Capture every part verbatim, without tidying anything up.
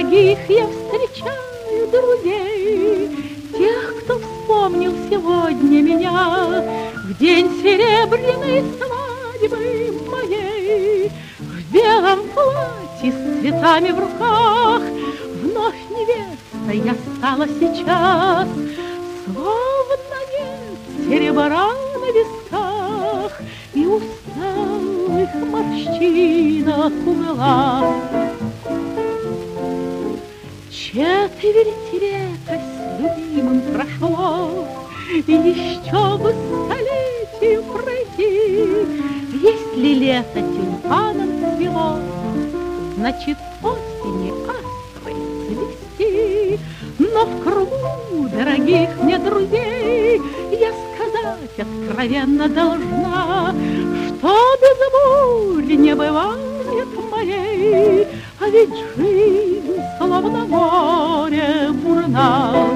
дорогих я встречаю друзей, тех, кто вспомнил сегодня меня в день серебряной свадьбы моей. В белом платье с цветами в руках вновь невестой я стала сейчас, словно нет серебра на висках и усталых морщинок у глаз. Четверть века с любимым прошло, и еще бы столетию пройти. Если лето тюльпаном цвело, значит осени астрой цвести. Но в кругу дорогих мне друзей я сказать откровенно должна, что без бурь не бывает моей, а ведь жизнь словно море бурна.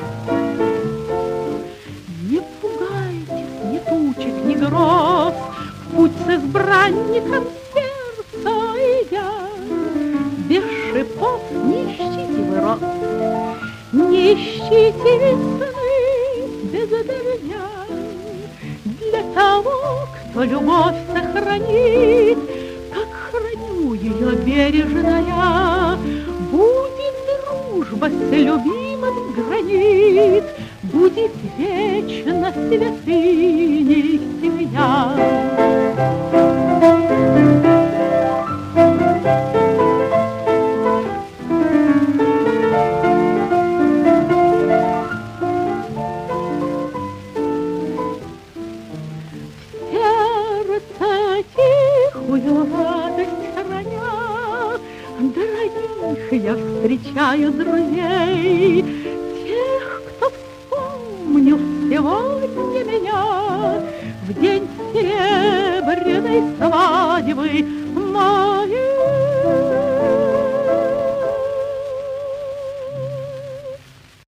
Не пугайтесь ни тучек, ни гроз, в путь с избранником сердца идя. Без шипов не ищите вы роз, не ищите весны без дождя. Для того, кто любовь сохранит, как храню ее бережно я, будет дружба с любимым гранит, будет вечно святыней семья. Тихую радость храня, дорогих я встречаю друзей, тех, кто вспомнил сегодня меня в день серебряной свадьбы моей.